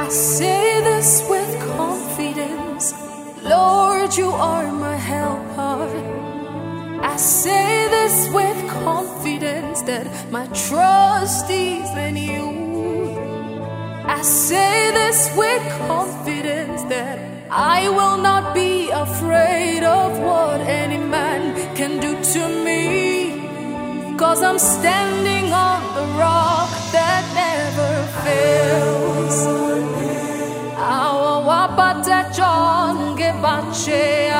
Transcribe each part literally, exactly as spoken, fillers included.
I say this with confidence, Lord, you are my helper. I say this with confidence that my trust is in you. I say this with confidence that I will not be afraid of what any man can do to me, 'cause I'm standing on the rock that never fails. Awa wapata chonge bachea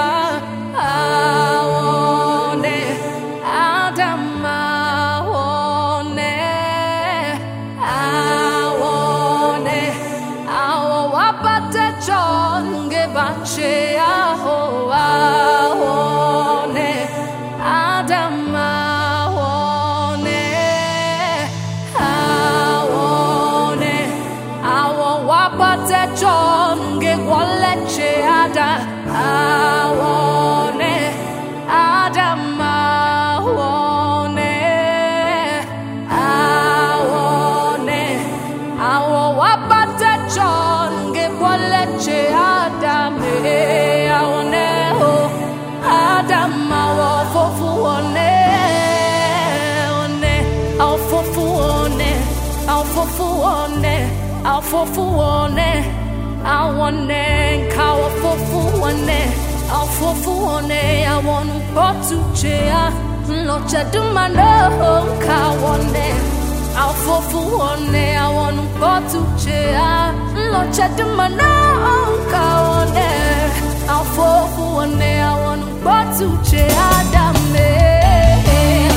awone adama awone awone awa wapata chonge bachea awone adama awone awone awa wapata chonge waleche ada awone adama awone awone awa wapata chonge waleche adame awone o adama wo fofu one one aw fofu one aw fofu one aw fofu one I want to call for one, I'll for one, I want to chair, not to do my no, call one, I'll for one, I want to chair, not to do my no, call one, I'll for one, I want to chair, damn it.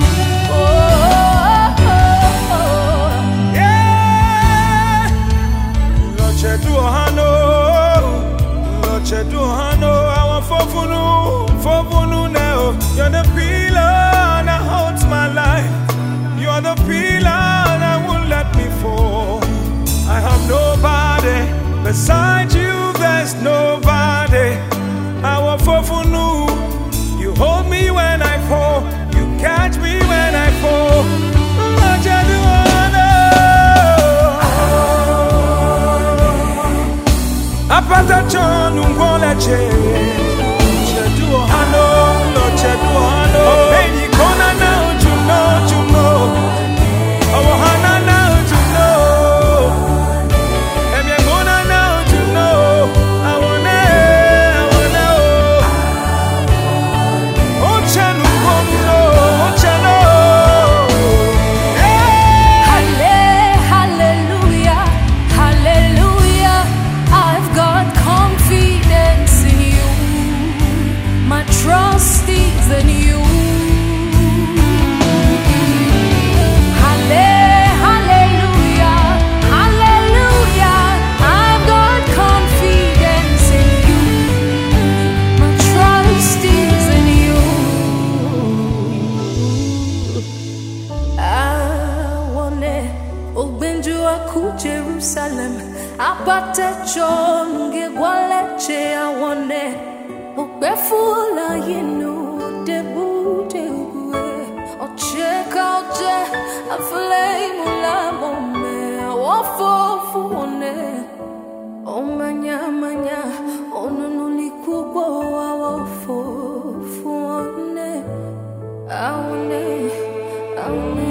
You're the pillar that holds my life. You're the pillar that won't let me fall. I have nobody beside you. There's nobody. I want fofunu. You hold me when I fall. You catch me when I fall. What you do, I pata chon ungola che. Chedu hano. Oh, baby, kona now, you know, you know. Oh, hana now, you know. And you're gonna now, you know. I wanna, I wanna. Oh, chanu, oh, chanu. Hallelujah, hallelujah. I've got confidence in you. My trust is in you. Hallelujah, hallelujah. I've got confidence in you. My trust is in you. I want it. Obenju aku Jerusalem. Apate chonge waleche I want it. Ubefula yinu debu debu o check out je a flame la bombe o fofu one o manya manya o nunuli kubo o fofu one I want it I want